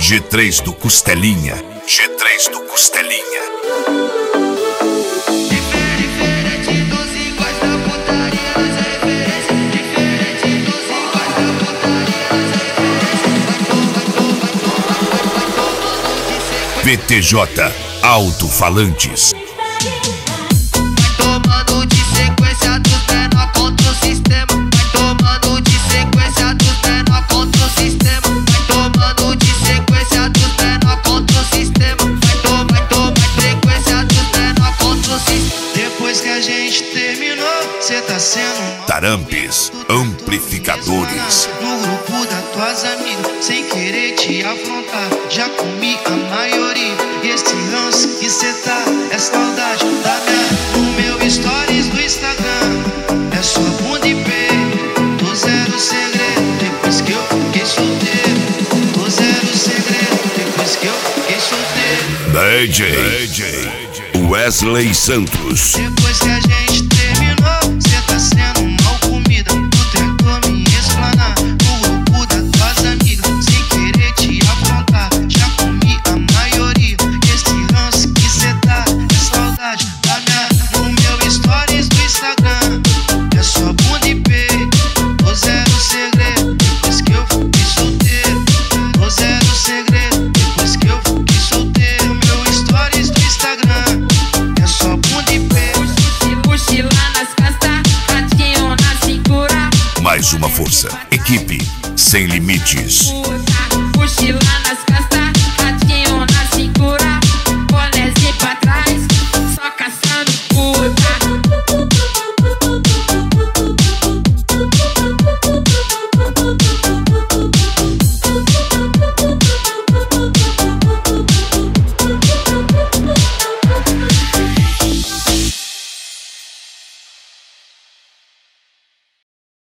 G3 do Costelinha. G3 do Costelinha. Diferente dos iguais da putaria, as referências. Diferente dos iguais da putaria, as referências. VTJ Alto-Falantes. Tomando de sequência dos menor contra o sistema. Vai tomando de sequência dos menor contra o sistema. Vai tomando de sequência dos menor contra o sistema. Vai tomar sequência dos menor contra o sistema. Depois que a gente terminou, cê tá sendo Tarampes Amplificadores. no grupo das tuas amigas, sem querer te afrontar. Já comi a maioria. E esse ranço que cê tá é saudade da minha. No meu stories do Instagram é só bunda e peito. Tô zero segredo depois que eu fiquei solteiro. Tô zero segredo depois que eu fiquei solteiro. DJ Wesley Santos. Depois que a gente terminou, cê tá sendo mal comida. Tu tentou me explanar no grupo das tuas amigas, sem querer te afrontar. Já comi a maioria. Esse ranço que cê tá é saudade da minha. No meu stories do Instagram é só bunda e peito. Tô zero segredo depois que eu fiquei solteiro. Tô zero segredo depois que eu fiquei solteiro. Meu stories do Instagram é só bunda e peito. Mochila nas costas, ratinho na cintura. Mais uma força. Equipe sem limites. Mochila nas costas,